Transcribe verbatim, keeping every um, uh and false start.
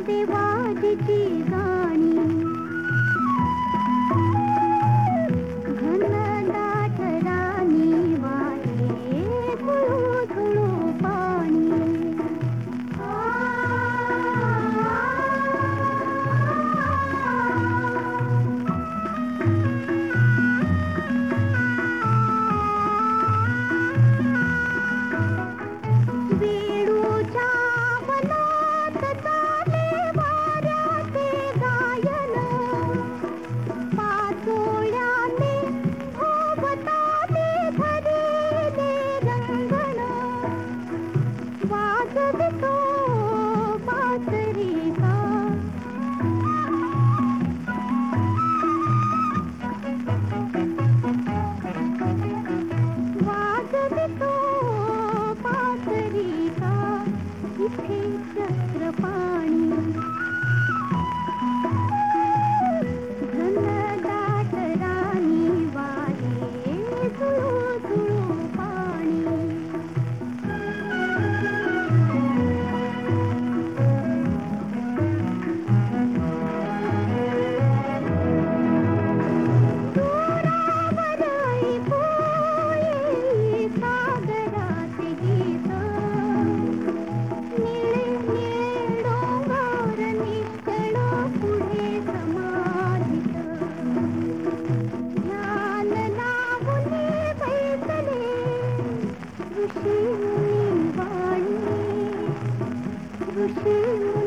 ते वाजेची गाणी घनदाट रानी वाहे झुळू झुळू पाणी वेळूच्या वनात चाले वाऱ्याचे गायन पाचोळ्याने ओबताले भरले रंगण वाजवितो बासरीचा वाजवितो बासरीचा इथे चक्रपाणी घनदाट रानी वाहे झुळू झुळू पाणी दूरावर ऐकू येई सागराचे गीत निळे निळे डोंगर निष्कळ पुढे समाधित ध्यान लावून बैसले ऋषी मुनी वाणी ऋषी